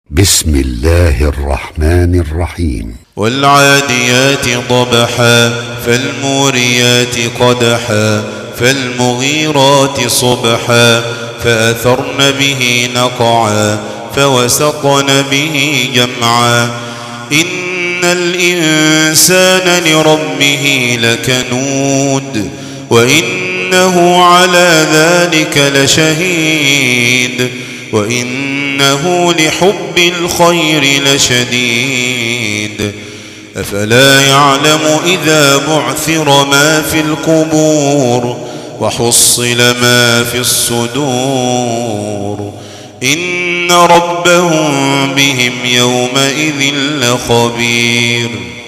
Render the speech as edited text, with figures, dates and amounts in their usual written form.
بسم الله الرحمن الرحيم. والعاديات ضبحا فالموريات قدحا فالمغيرات صبحا فأثرن به نقعا فوسطن به جمعا إن الإنسان لربه لكنود وإنه على ذلك لشهيد وإنه لحب الخير لشديد أفلا يعلم إذا بعثر ما في القبور وحصل ما في الصدور إن ربهم بهم يومئذ لخبير.